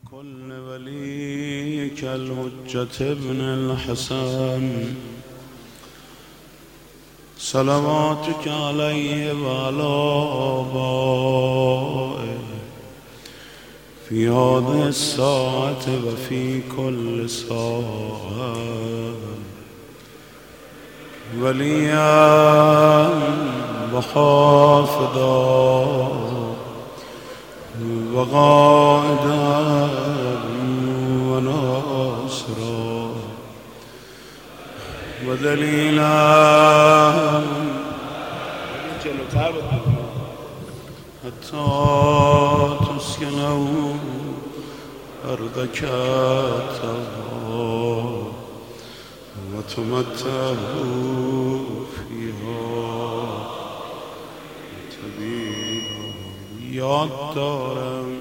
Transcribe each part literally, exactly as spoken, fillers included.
كل وليك الحجة ابن الحسن صلواتك عليه وعلى آبائه في هذه الساعة وفي كل ساعة وليا وحافظا وقائدا وناصرا ودليلا حتى تسكنوا أرضك وتمتعوا فيها طویلا. یاد دارم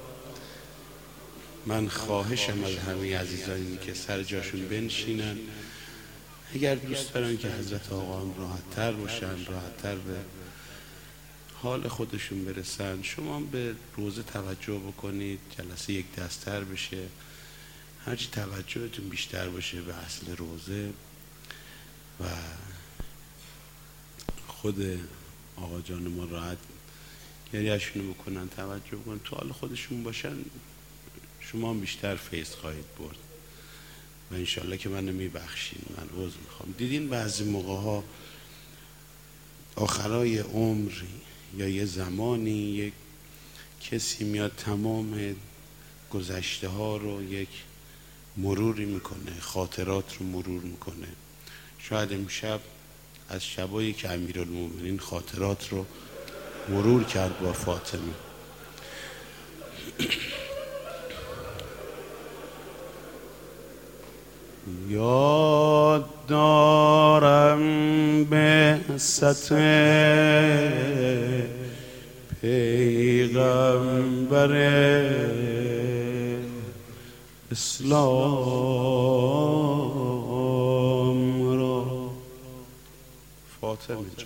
من خواهشم از همه عزیزانی که سر جاشون بنشینن، اگر دوست دارن که حضرت آقا هم راحت تر باشن، راحت تر به حال خودشون برسن، شما به روزه توجه بکنید، جلسه یک دستر بشه، هرچی توجهتون بیشتر باشه به اصل روزه و خود آقا جان ما راحت گریه‌شونو بکنن، توجه بکنن، تو حال خودشون باشن، شما هم بیشتر فیض خواهید برد و انشالله که منو میبخشین. من عذر میخوام. دیدین بعضی موقع ها آخرای عمر یا یه زمانی یک کسی میاد تمام گذشته ها رو یک مروری میکنه، خاطرات رو مرور میکنه. شاید امشب از شبایی که امیرالمومنین خاطرات رو مرور کرد با فاطمه. یاد دارم بعثت پیغمبر اسلام را. فاطمه جان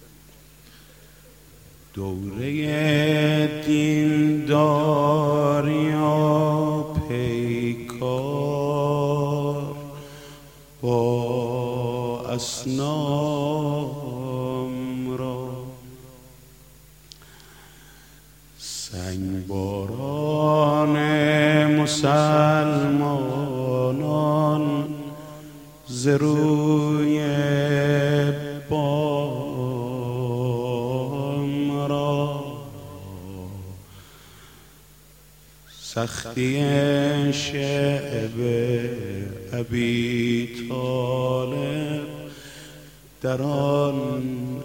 دوره دینداری و پیکار با اصنام را، سنگباران مسلمانان ز روی بام را، سختی شعب ابی طالب در آن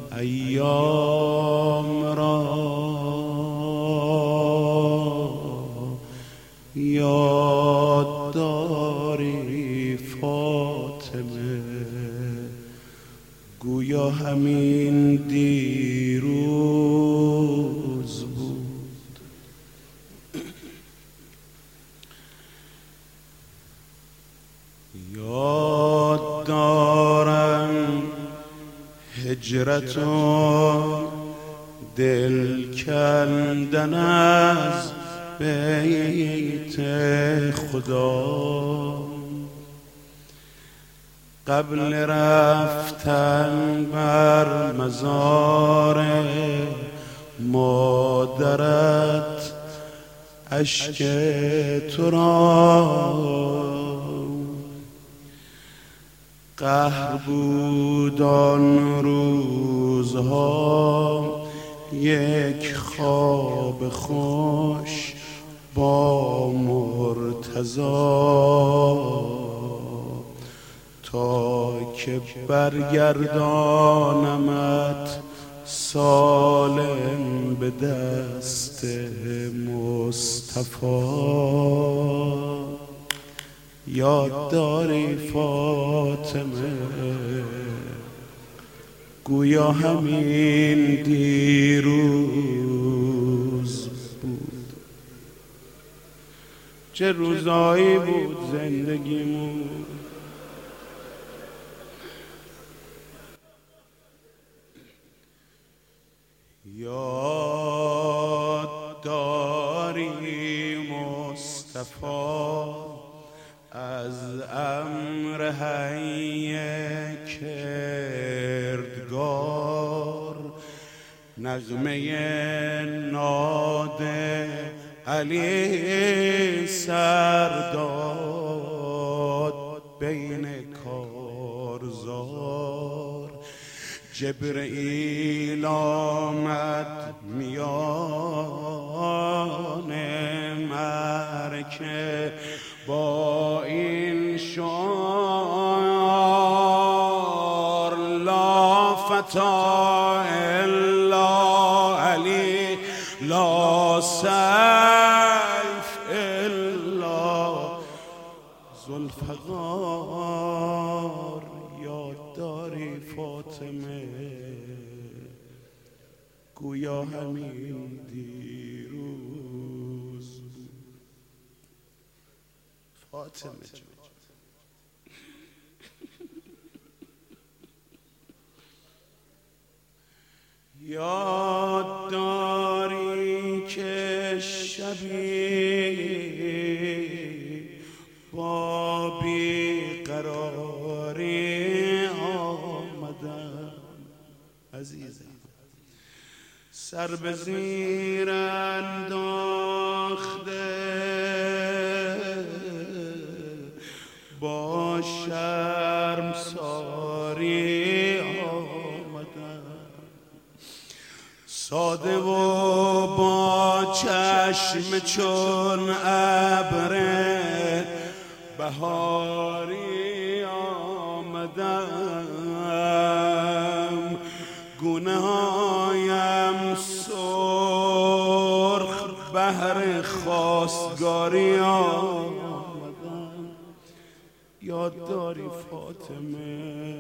ایام را، یاد داری فاطمه گویا همین دیروز بود. یاد دارم هجرت و دل کندن از بیت خدا، قبل رفتن بر مزار مادرت اشک تو را، قهر بود آن روزها یک خواب خوش با مرتضی، تا که برگردانمت سالم به دست مصطفی. یاد داری فاطمه گویا همین دیروز بود. چه روزایی بود زندگیمون، یاد داری مصطفی از امر حی کردگار نغمه ناد علی سرداد بین کارزار جبرئیل آمد میان مرکه با این شعار لا فتا الا علی لا سیف الا ذوالفقار. یاد داری فاطمه گویا همین دیروز فاطمه جان یاد داری که شبی با بیقراری آمدم عزیزم سر به زیر انداخته با شرم ساری آمدم ساده و با چشم چون ابر بهاری آمدم گونه هایم سرخ بهر خواستگاری آمدم. یاد داری فاطمه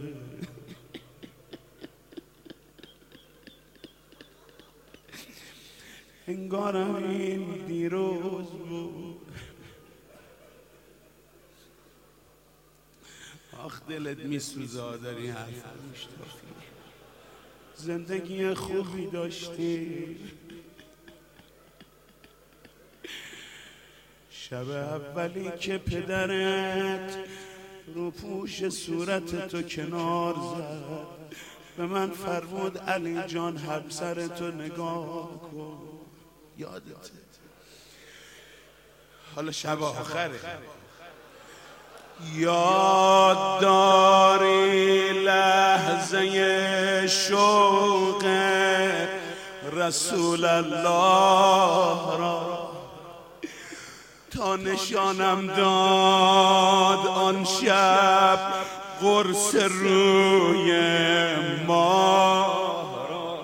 انگارم این دیروز بود. آخ دلت میسوزه داری حرف میشتافی زندگی خوبی داشتی شب اولی که پدرت رو پوش صورت تو کنار زد به من فرمود علی جان همسرتو نگاه کن. یادته حالا شب آخره یاد داری لحظه شوق رسول الله را تا نشانم داد آن شب قرص روی ماه را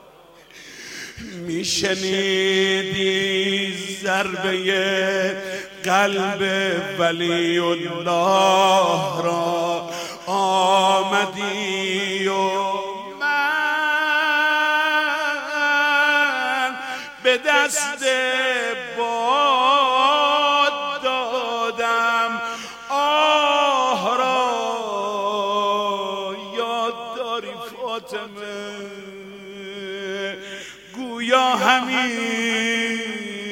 میشنیدی ضربه قلب ولی الله را آمدی و من به دست باد دادم آه را. یاد داری فاطمه گویا همین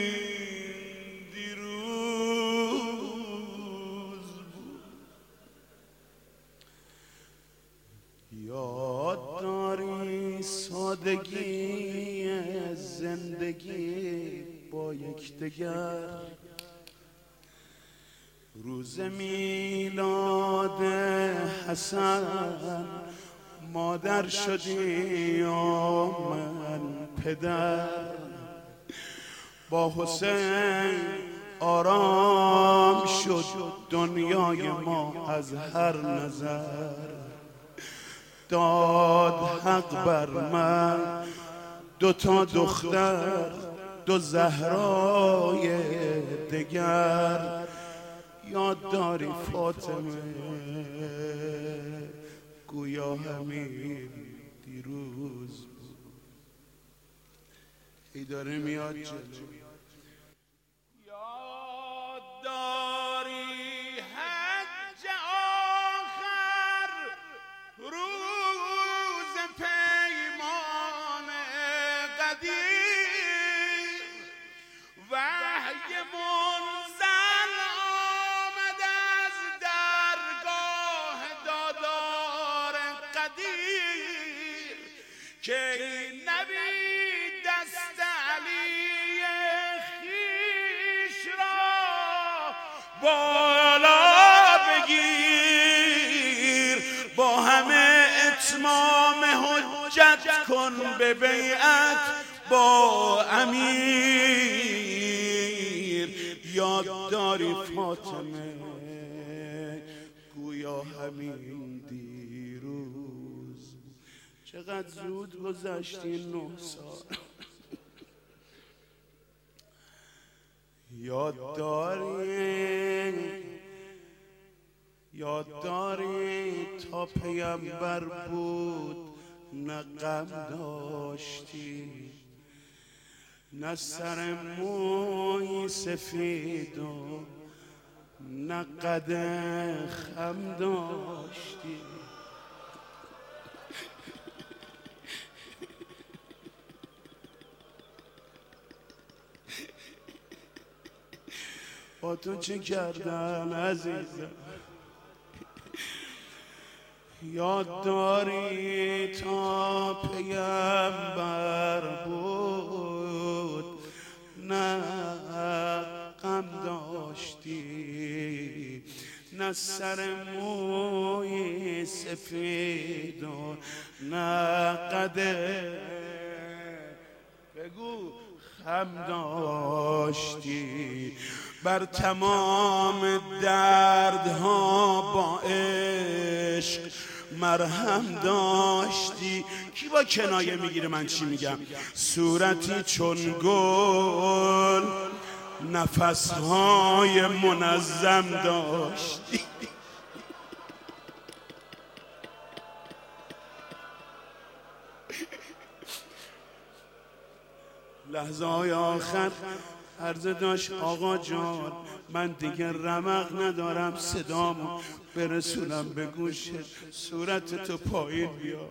یاد داری سادگی زندگی با یکدیگر روز میلاد حسن مادر شدی و من پدر با حسین آرام شد دنیای ما از هر نظر داد حق بر من دو تا دختر دو زهرای دگر. یاد داری فاطمه گویا همین دیروز ای داره میاد جلو. یاد داری حج آخر روز پیمان قدیر وحی که نبی دست علی خیش را بالا بگیر، با همه اتمام حجت کن به بیعت با امیر. یاد داری فاطمه گویا همین دیروز، چقدر زود گذشتی نه سال. یاد داری یاد داری تا پیامبر بود نه غم داشتی، نه سر موی سفید و نه قد خم داشتی. با تو چه کردم عزیزم؟ یاد داری تا پیامبر بود نه غم داشتی، نه سر موی سفید و نه قد بگو خم داشتی. بر تمام دردها با عشق مرهم داشتی. کی با کنایه میگیره من چی میگم؟ صورتی چون گل نفسهای منظم داشتی. لحظه های آخر عرضه داشت آقا جان من دیگه رمق ندارم صدامو برسونم به گوشت، صورت تو پایین بیا.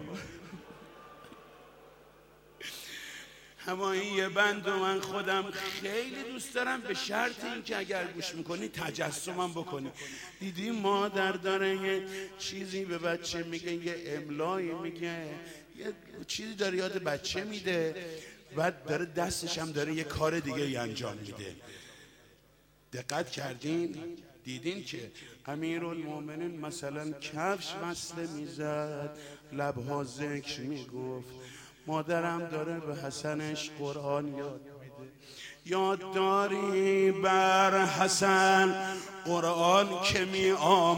اما این یه بند و من خودم خیلی دوست دارم، به شرط این که اگر گوش میکنی تجسمم بکنی. دیدی مادر داره یه چیزی به بچه میگه، یه املایی میگه، یه چیزی داره یاد بچه میده، بعد داره دستش هم داره یه کار دیگه ای انجام میده. دقت کردین؟ دیدین که امیرالمومنین مثلا کفش وصله میزد، لبها ذکر میگفت، مادرم داره به حسنش قرآن یاد میده. یاد داری بر حسن قرآن که می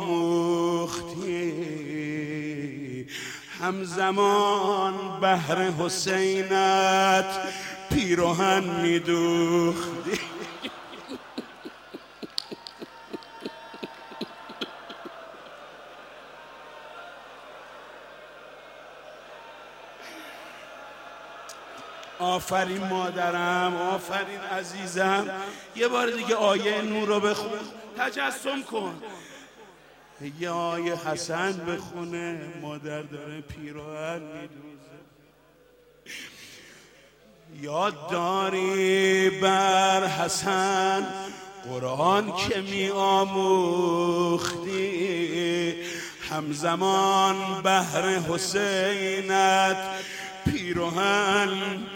آموختی، همزمان بهر حسینت پیراهن می دوختی. آفرین مادرم، آفرین عزیزم. یه بار دیگه آیه نور رو بخون، تجسم کن. یه آیه حسن بخونه، مادر داره پیراهن میدوزه. یاد داری بر حسن قرآن که می آموختی، همزمان بهر حسینت پیراهن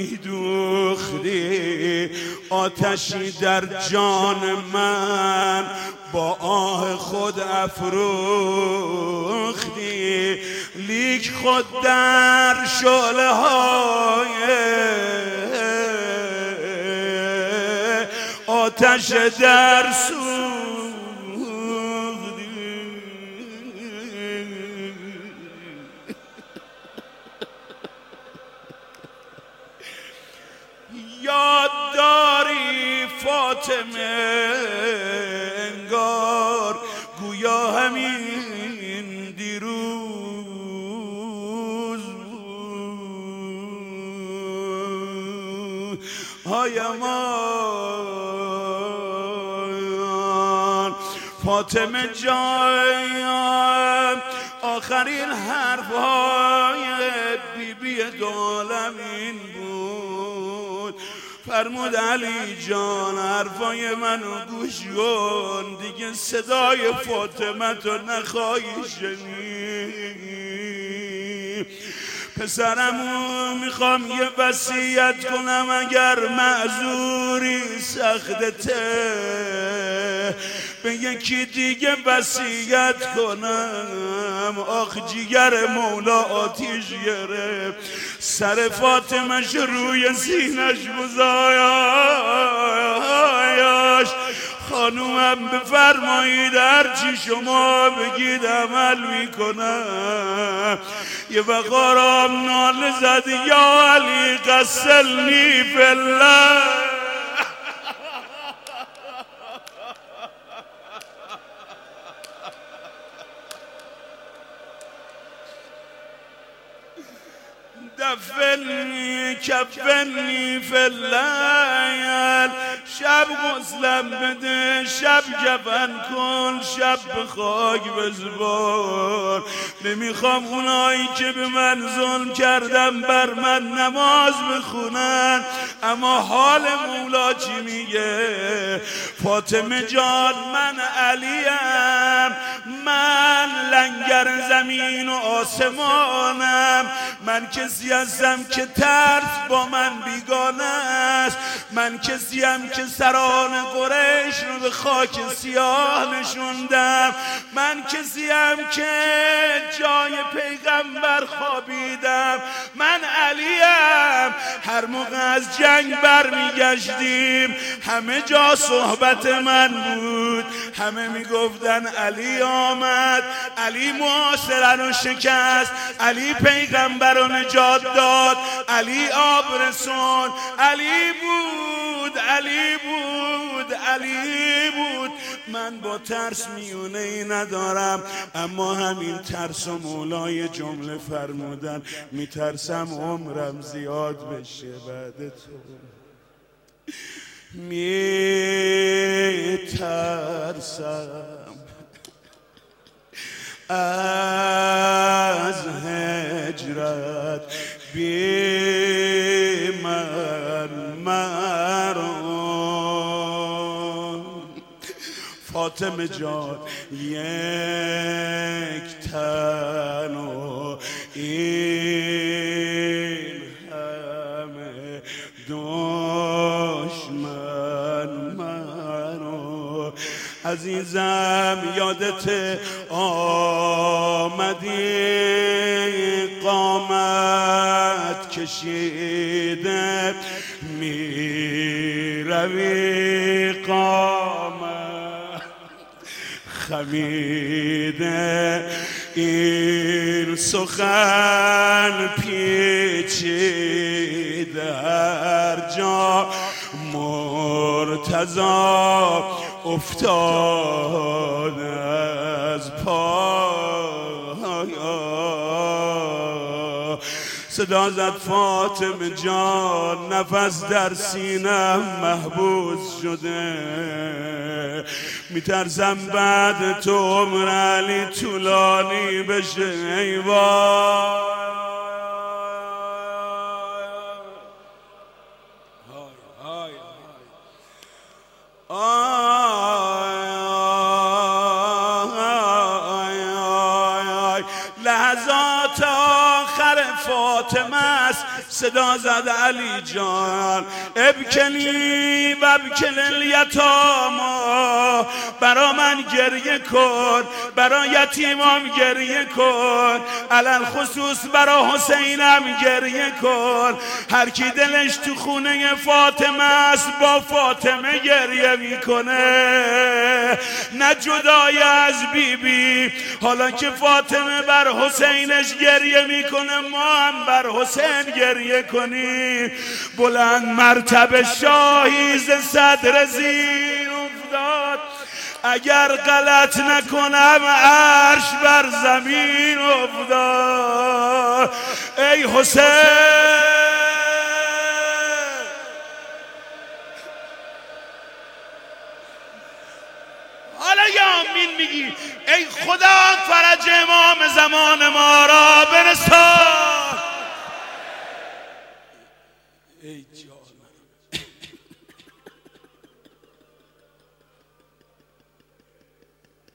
میدوختی. آتشی در جان من با آه خود افروختی، لیک خود در شعله های آتش در سوختی. یاد داری فاطمه انگار گویا همین دیروز های امان فاطمه جان. آخرین حرف های بی بی دو عالم این بود، فرمود علی جان حرفای منو گوش کن، دیگه صدای فاطمه تو نخواهی شنید. پسرمو میخوام یه وصیت کنم اگر معذوری سختته به یکی دیگه وصیت کنم. آخ جیگر مولا آتیش گرفت سر فاطمش روی سینش بزایاش. خانومم بفرمایید هرچی شما بگید عمل میکنم. یه وقارم ناله زد یا علی قسلنی فی الله. دفنی کفنی فی اللیل. شب غسلم بده شب کفن کن شب به خاک بسپار. نمیخوام اونایی که به من ظلم کردم بر من نماز بخونن. اما حال مولا چی میگه؟ فاطمه جان من علیم، من لنگر زمین و آسمانم، من کسی هستم که ترس با من بیگانه است. من کسی هم که سران قریش رو به خاک سیاه نشوندم. من کسی هم که جای پیغمبر خوابیدم. من علیم. هر موقع از جنگ برمیگشتیم همه جا صحبت من بود. همه میگفتن علی آمد، علی محاصره رو شکست، علی پیغمبر رو نجات داد، علی آب رسون، علی بود، علی بود، علی بود. من با ترس میونه ای ندارم، اما همین ترس و مولای جمله فرمودن میترسم عمرم زیاد بشه بعد تو. میترسم از هجرت بی من مرا. فاطمه جان یک تن و این همه دشمن مرا. عزیزم یادت آمدی قامت کشیده میروی قامت خمیده. این سخن پیچیده هر جا مرتضی افتاد از پایا. صدا زد فاطمه جان نفس در سینم محبوس شده. میترسم بعد تو عمر علی طولانی بشه. ای وای لحظات آخر فاطمه است. صدا زد علی جان ابکنی و ابکن الیتاما. برا من گریه کن، برا یتیمام گریه کن، علل خصوص برا حسینم گریه کن. هر کی دلش تو خونه فاطمه است با فاطمه گریه میکنه، نه جدای از بیبی بی. حالا که فاطمه بر حسینش گریه میکنه ما هم بر حسین گریه کنیم. بلند مرتبه شاهی ز صدر زیر افتاد. اگر غلط نکنم عرش بر زمین افتاد. ای حسین حالا یا آمین میگی ای خدا فرج امام زمان ما را برسان. ای جانم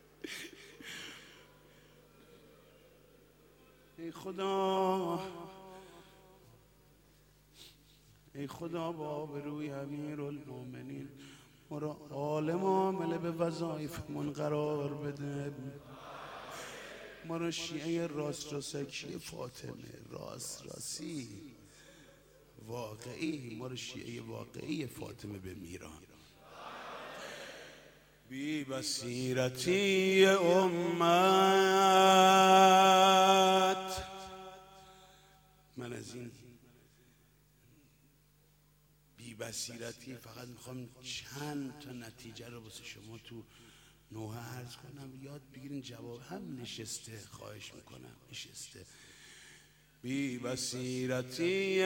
ای خدا ای خدا با آبروی امیرالمومنین ما را عالم عامل به وظایفمون قرار بده. ما را شیعه راست راسکی فاطمه، راست راسی واقعی، ما را شیعه واقعی فاطمه به میران. بی بصیرتی امت، من از این بی بصیرتی فقط میخوام چند تا نتیجه رو واسه شما تو نوحه عرض کنم، یاد بگیرین. جواب هم نشسته، خواهش میکنم نشسته. بی بصیرتی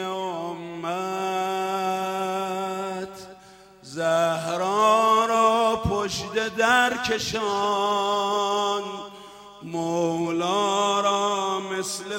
امت زهرا را پشت در کشان، مولا را مثل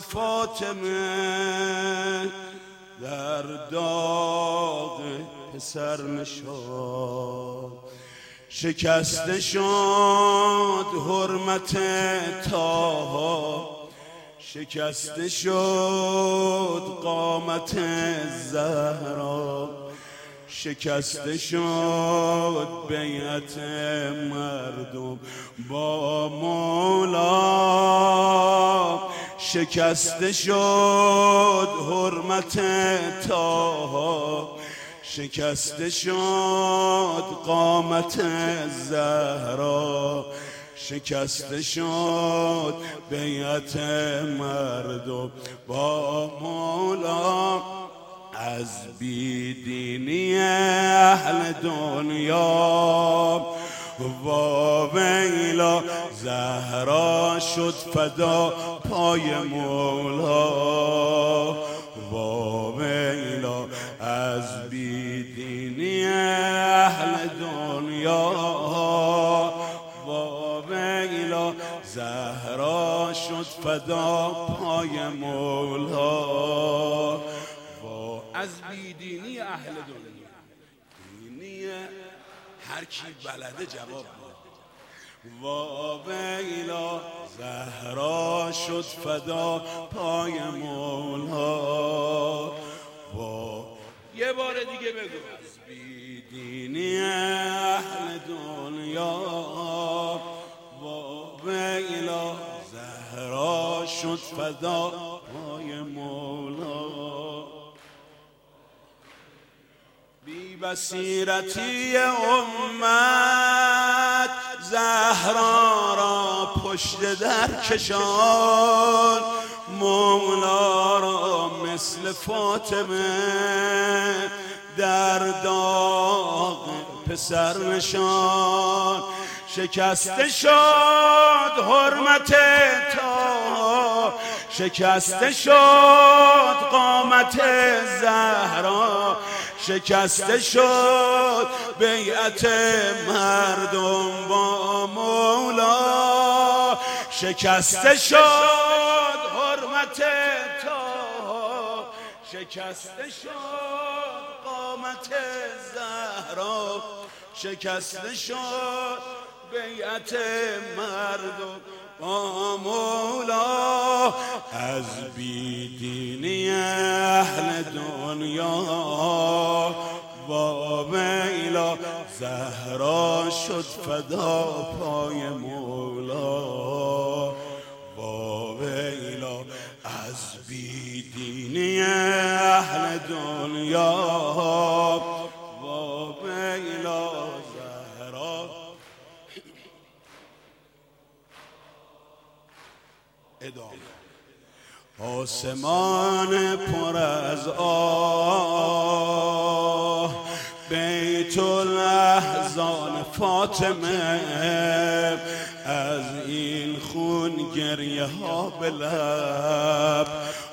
فاطمه در داغ پسر نشان. شکسته شد حرمت طه، شکسته شد قامت زهرا، شکسته شد بیعت مردم با مولا، شکسته شد حرمت طه، شکسته شد قامت زهرا، شکسته شد بیعت مردم با مولا. از بیدینی اهل دنیا وا ویلا، زهرا شد فدا پای مولا. وا ویلا از بیدینی اهل دنیا، وا ویلا زهرا شد فدا پای مولا. از بیدینی اهل دنیا، دینی هر کی بلده جواب بده. وا ویلا زهرا شد فدا پای مولا. وا یه بار دیگه بگو. از بیدینی اهل دنیا، وا ویلا زهرا شد فدا پای مولا. بی بصیرتی امت زهرا را پشت در کشان، مولا را مثل فاطمه در داغ پسر نشان. شکسته شد حرمت طه، شکسته شد قامت زهرا، شکسته شد بیعت مردم با مولا. شکسته شد حرمت طه، شکسته شد قامت زهرا، شکسته شد بیعت مردم با مولا. از بیدینی اهل دنیا، وا ویلا زهرا شد فدا پای مولا. وا ویلا از بیدینی اهل دنیا، وا ویلا زهرا. ادامه. آسمان پر از آه، بیت الاحزان فاطمه، از این خون گریه ها به لب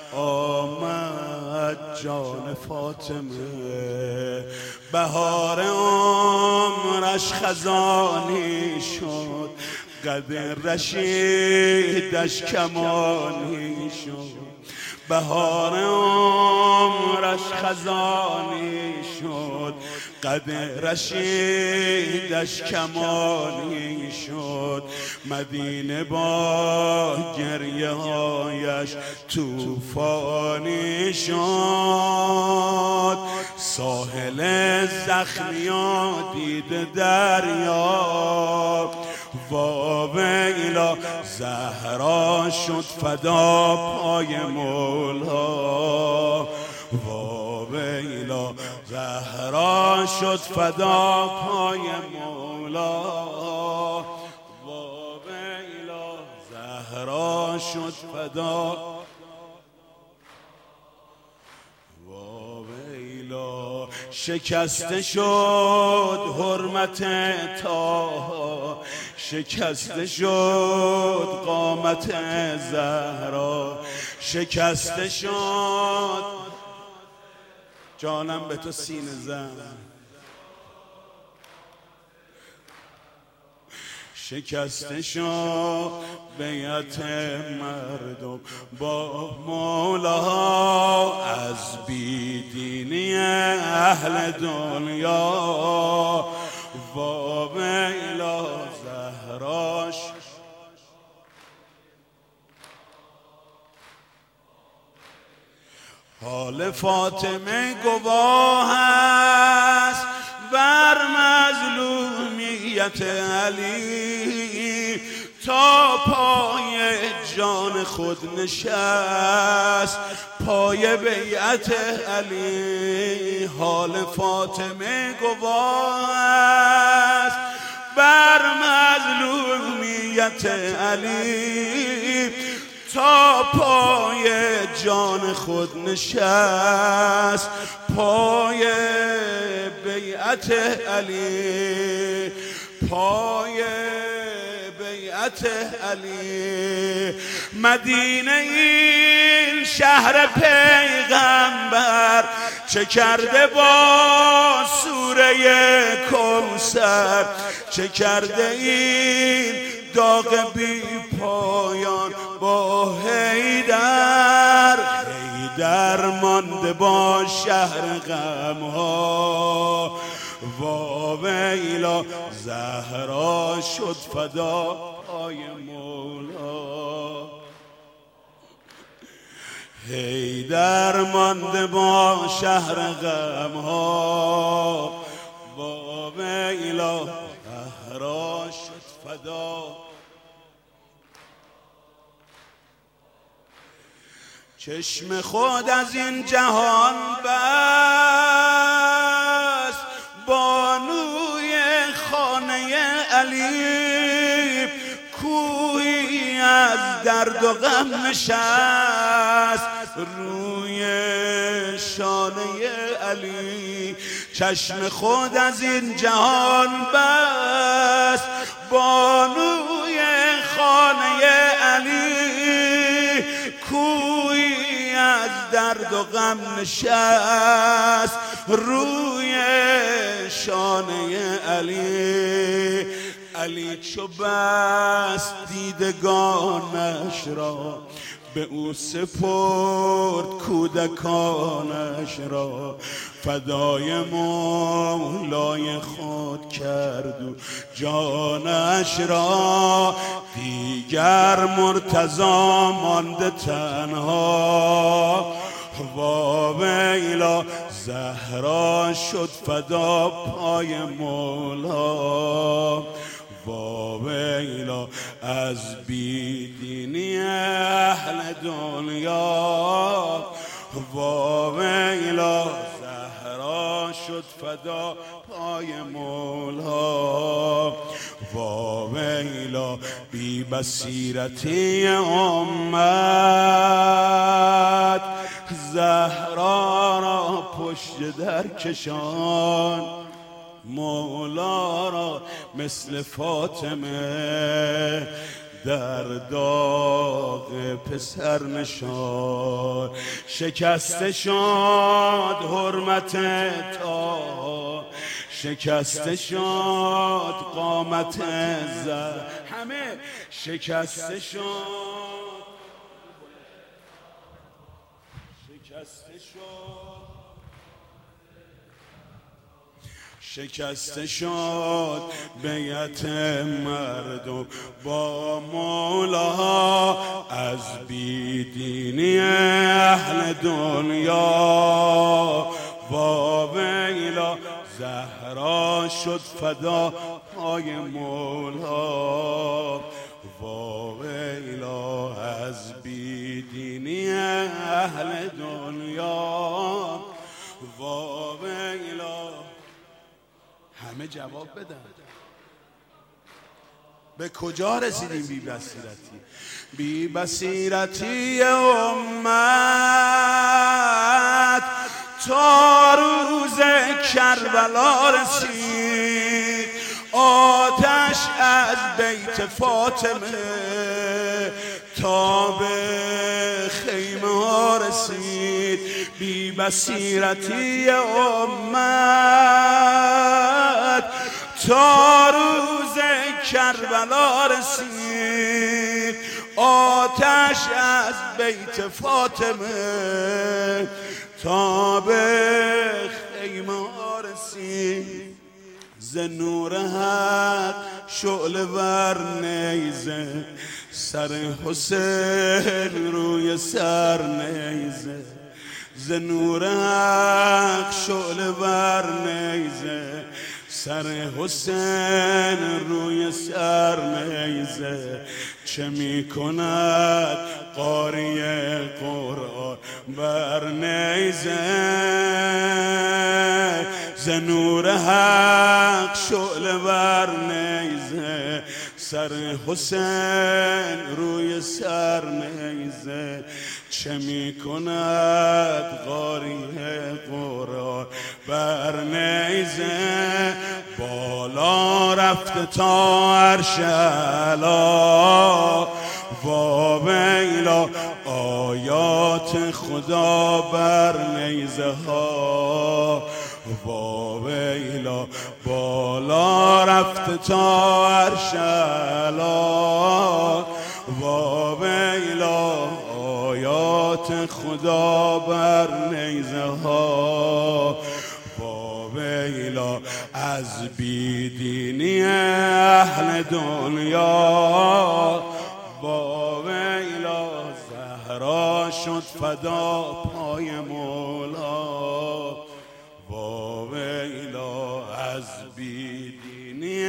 آمد جان فاطمه. بهار عمرش خزانی شد، قد رشیدش کمانی شد. بهار عمرش خزانی شد، قد رشیدش کمانی شد، مدینه با گریه هایش توفانی شد. ساحل زخمیا دید دریا، واویلا زهرا شد فدا پای مولا، واویلا زهرا شد فدا پای مولا، واویلا زهرا شد فدا، واویلا شکسته شد حرمت طه، شکسته شد قامت زهرا، شکسته شد جانم به تو سینه زن، شکسته شد بیعت مردم با مولا، از بیدینی اهل دنیا، واویلا زهراش حال فاطمه گواه است بر مظلومیت علی، تا پای جان خود نشست پای بیعت علی. حال فاطمه گواه است بر مظلومیت علی، تا پای جان خود نشست پای بیعت علی، پای بیعت علی. مدینه این شهر پیغمبر چه کرده با سوره کوثر، چه کرده این داغ بی پایان با حیدر، حیدر مانده با شهر غمها، واویلا زهرا شد فدا پای مولا، حیدر مانده با شهر غمها، واویلا زهرا شد فدا. چشم خود از این جهان بس، بانوی خانه علی، کوهی از درد و غم نشست روی شانه علی. چشم خود از این جهان بس، بانوی خانه علی، کوهی از درد و غم نشست روی شانه علی. علی چو بست دیدگانش را، به او سپرد کودکانش را، فدای مولای خود کرد و جانش را. دیگر مرتضی مانده تنها، واویلا زهرا شد فدا پای مولا، واویلا از بیدینی اهل دنیا، واویلا زهرا شد فدا پای مولا، واویلا بی بصیرتی امت، زهرا را پشت در کشان، مولا را مثل فاطمه در داغ پسر نشان. شکسته شد حرمت طه، شکسته شد قامت زر، همه شکسته شد. شکسته شد بیعت مردم با مولا، از بیدینی اهل دنیا با ویلا. زهرا شد فدا پای مولا با ویلا، از بیدینی اهل دنیا با ویلا. همه جواب بدن. به کجا رسیدیم بی بصیرتی؟ بی بصیرتی امت تا روز کربلا رسید، آتش از بیت فاطمه تا به خیمه ها رسید. بی بصیرتی امت تا روز کربلا رسید، آتش از بیت فاطمه تا به خیمه ها رسید. ز نور حق شعله ور نیزه، سر حسین روی سر نیزه. ز نور حق شعله ور نیزه، سر حسین روی سر نیزه. چه می کند قاری قرآن بر نیزه؟ ز نور حق شعله ور نیزه، سر حسین روی سر نیزه. چه می کند قاری قرآن بر نیزه؟ بالا رفته تا عرش اعلی وا ویلا، آیات خدا بر نیزه ها وا ویلا. بالا رفته تا عرش اعلی وا ویلا، آیات خدا بر نیزه ها وا ویلا. از بیدینی اهل دنیا وا ویلا، زهرا شد فدا پای مولا وا ویلا. از بیدینی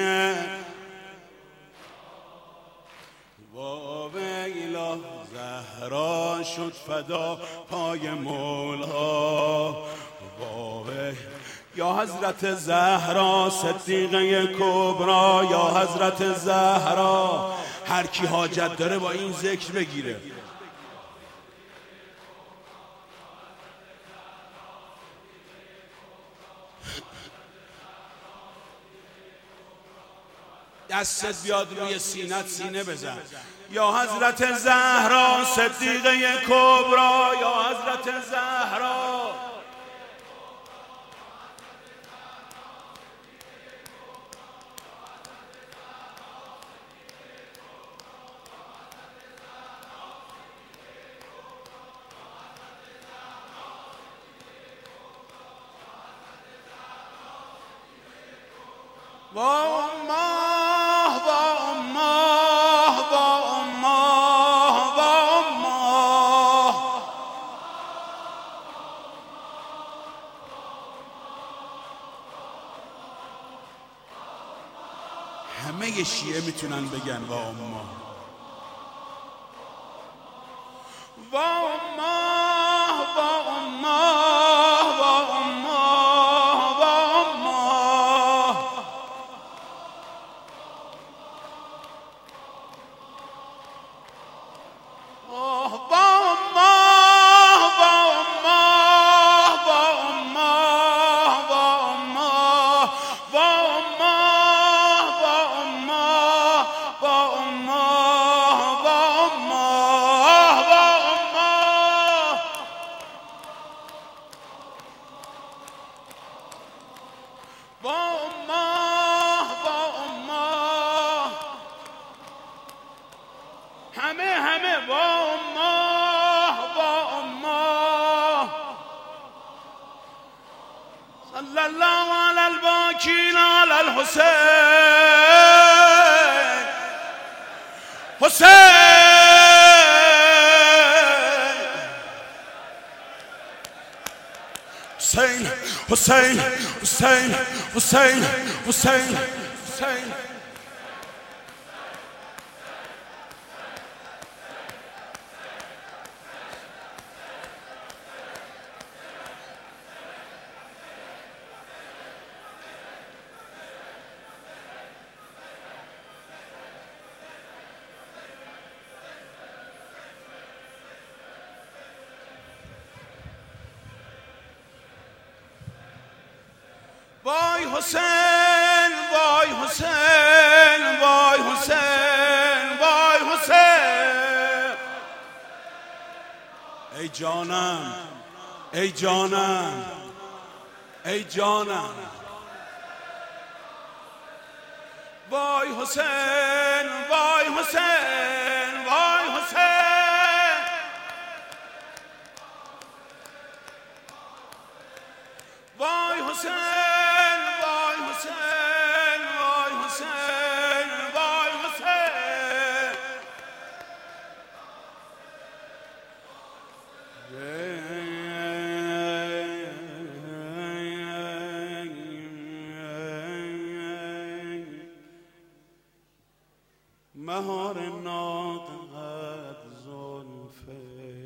وا ویلا، زهرا شد فدا پای مولا وا ویلا. یا حضرت زهرا صدیقه کبرا، یا حضرت زهرا. هر کی حاجت داره با این ذکر بگیره. دستت بیاد روی سینت، سینه بزن. یا حضرت زهرا صدیقه کبرا، یا حضرت زهرا. با اماه با اماه با اماه با اماه. همه شیعه میتونن بگن با اماه با اماه با اماه با اماه با اماه. حسین حسین حسین حسین حسین وای حسین وای حسین وای حسین وای حسین ای جانم ای جانم ای جانم وای حسین وای حسین وای حسین وای حسین مهار ناقد زلفه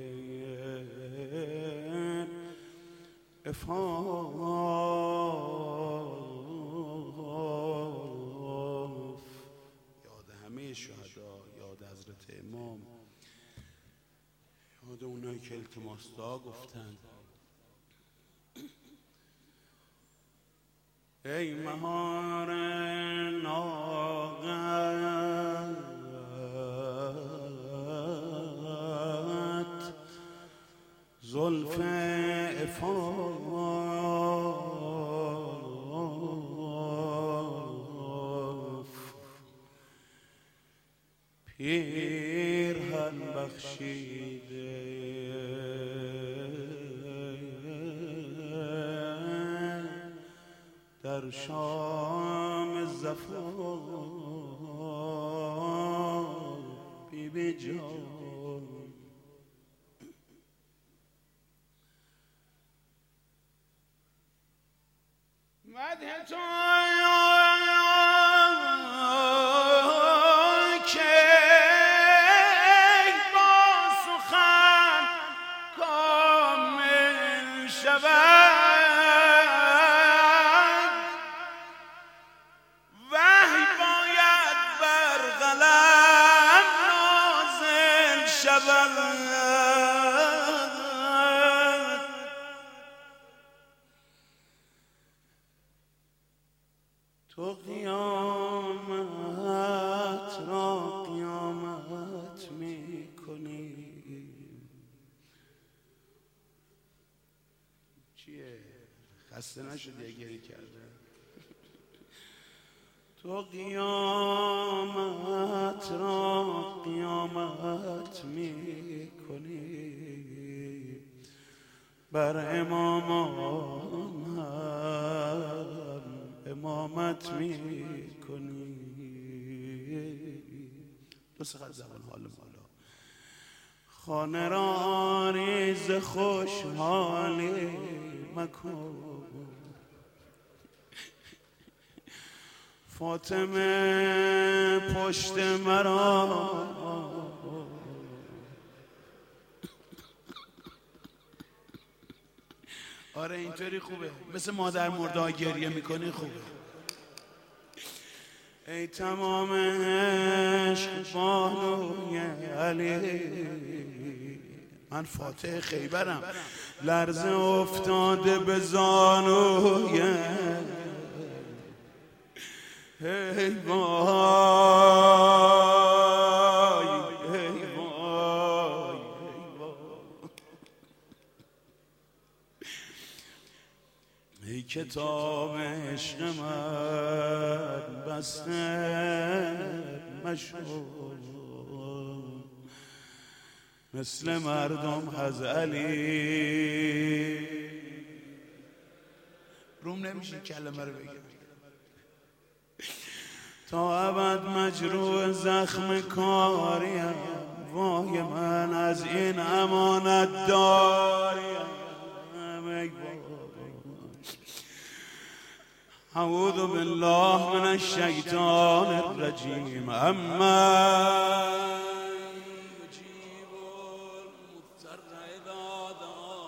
افاف یاد همه شهدا، یاد حضرت امام، یاد اونایی که التماس دعا گفتن. ای مهار ناقد زلف افاف پیرهن بخشیده در شام زفاف بی بی جان مدح تو که با سخن کامل شود، وحی باید بر قلم نازل شود. تو قیامت را قیامت می کنی. چیه؟ خسته نشدی گریه کرده؟ تو قیامت را قیامت می کنی، بر امامان هم امامت می کنی. دو سه خط زبان حال مالا خانه را آریز خوشحالی مکن. فاطمه پشت مرا آره اینطوری خوبه، مثل مادر مرده گریه میکنی خوبه. ای تمام عشق بانوی علی، من فاتح خیبرم، لرزه افتاده به زانوی ای وای ای وای ای کتاب عشق من بسته مشو، مثل مردم از علی روم نمیشه کلمه رو بگم. تا ابد مجروح زخم کاریم، وای من از این امانت داریم. ای بابا اعوذ بالله من الشیطان الرجیم. اما یجیب المضطر اذا دعاه.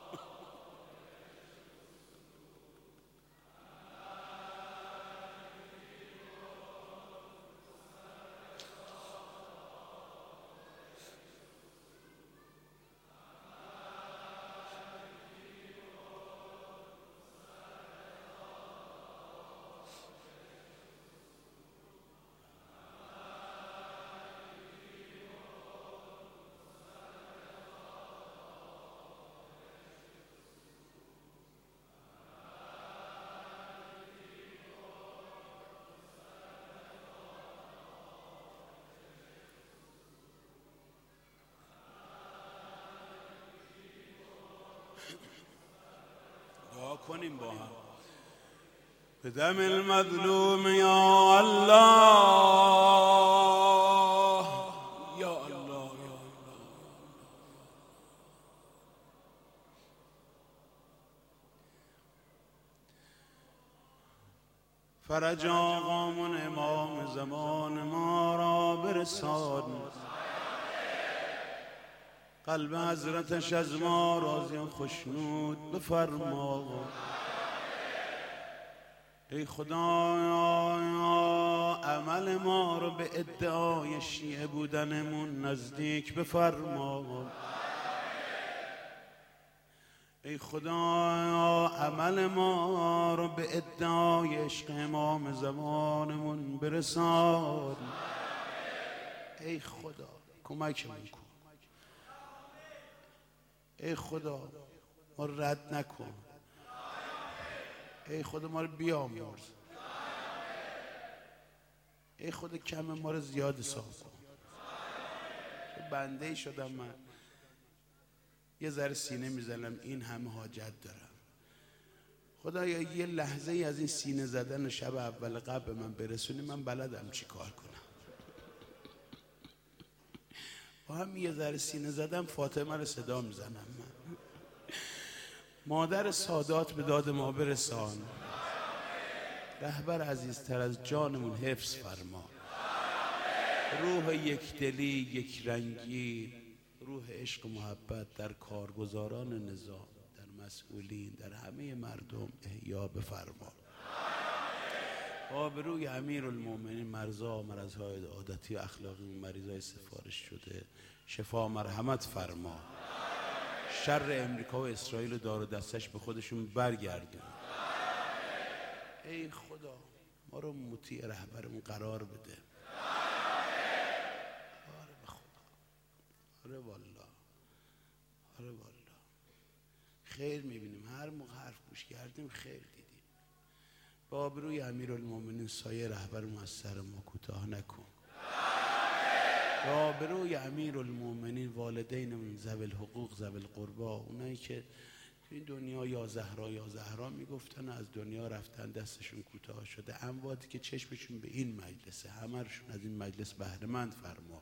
دعا کنیم با هم. به دم المظلوم یا الله، یا الله، یا الله. فرج آقامون امام زمان ما را برسان، قلب حضرتش از ما راضی و خوشنود بفرما. ای خدایا عمل ما رو به ادعای شیعه بودنمون نزدیک بفرما. ای خدایا عمل ما رو به ادعای عشق امام زمانمون برسان. ای خدا کمکمون کن. ای خدا ما رد نکن. ای خدا ما رو بیامرز. ای خدا کم ما رو زیاد حساب کن. بنده ای شدم من، یه ذره سینه میزنم این همه حاجت دارم. خدایا یه لحظه ای از این سینه زدن شب اول قبل من برسونی، من بلدم چی کار کنم. با هم یه ذره سینه زدم فاطمه رو صدا میزنم من. مادر سادات به داد ما برسان. رهبر عزیزتر از جانمون حفظ فرما. روح یک دلی یک رنگی، روح عشق و محبت در کارگزاران نظام، در مسئولین، در همه مردم احیا بفرما. آبروی امیرالمومنین مرزا مرزهای عادتی و اخلاقی مریضای سفارش شده شفا مرحمت فرما. شر امریکا و اسرائیل و دار و دستش به خودشون برگردون. ای خدا ما رو مطیع رهبرمون قرار بده. آره به خدا، آره والله، آره والله خیر میبینیم. هر موقع حرف گوش کردیم خیر دیدیم. با آبروی امیرالمومنین سایه رهبرمون از سر ما کوتاه نکن. با آبروی امیرالمومنین والدینمون ذوی الحقوق ذوی القربا، اونایی که تو این دنیا یا زهرا یا زهرا میگفتن از دنیا رفتن دستشون کوتاه شده، امواتی که چشمشون به این مجلسه همه‌شون از این مجلس بهره مند فرما.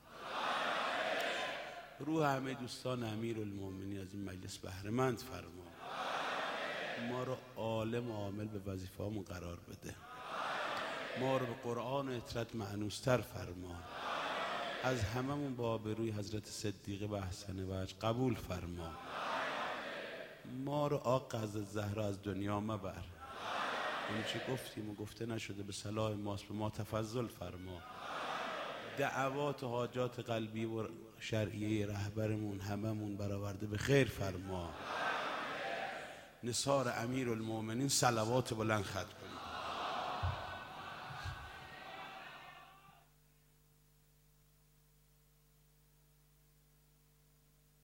روح همه دوستان امیرالمومنین از این مجلس بهره مند فرما. ما رو عالم و عامل به وظیفه‌مون قرار بده. ما رو به قرآن و اطرت معنوستر فرما. از هممون با آبروی حضرت صدیقه و احسن وجه قبول فرما. ما رو آقا از زهرا از دنیا مبر. اون چه گفتیم و گفته نشده به صلاح ماست، به ما تفضل فرما. دعوات و حاجات قلبی و شرعیه رهبرمون هممون برآورده به خیر فرما. نثار امیرالمومنین صلوات بلند ختم.